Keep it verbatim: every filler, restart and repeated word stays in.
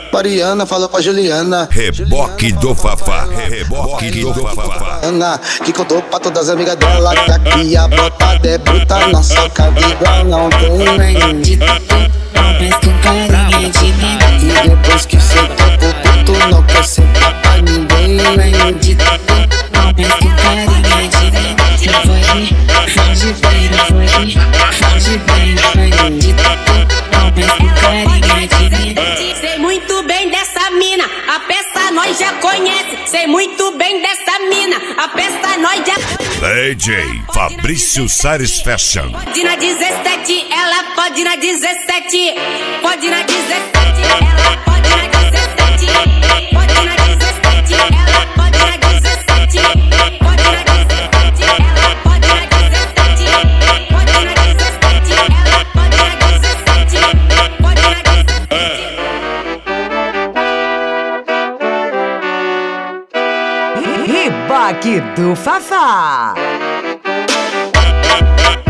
Mariana falou pra Juliana. Reboque do Fafá. Reboque do Fafá. Ana, que contou pra todas as amigas dela que aqui a brotada é bruta, não soca igual não tem. Vai de tudo, mas com carinha de ninguém. E depois que cê tocou puto, não quer ser papai ninguém. Vai de tudo, mas com carinha de ninguém. Foge, foge bem, foge, foge bem. Vai de tudo, mas com carinha de ninguém. Sei muito bem dessa mina, a peça nós já conhece. Sei muito bem dessa mina, a peça nós já conhece. D J Fabrício Sares Fashion. Pode na dezessete, ela pode na dezessete. Pode na dezessete, ela pode na dezessete. Pode na dezessete, ela pode na dezessete. Pode na dezessete, ela pode na dezessete. Pode na dezessete, ela pode na dezessete. Pode na dezessete. Reboque do Fafá.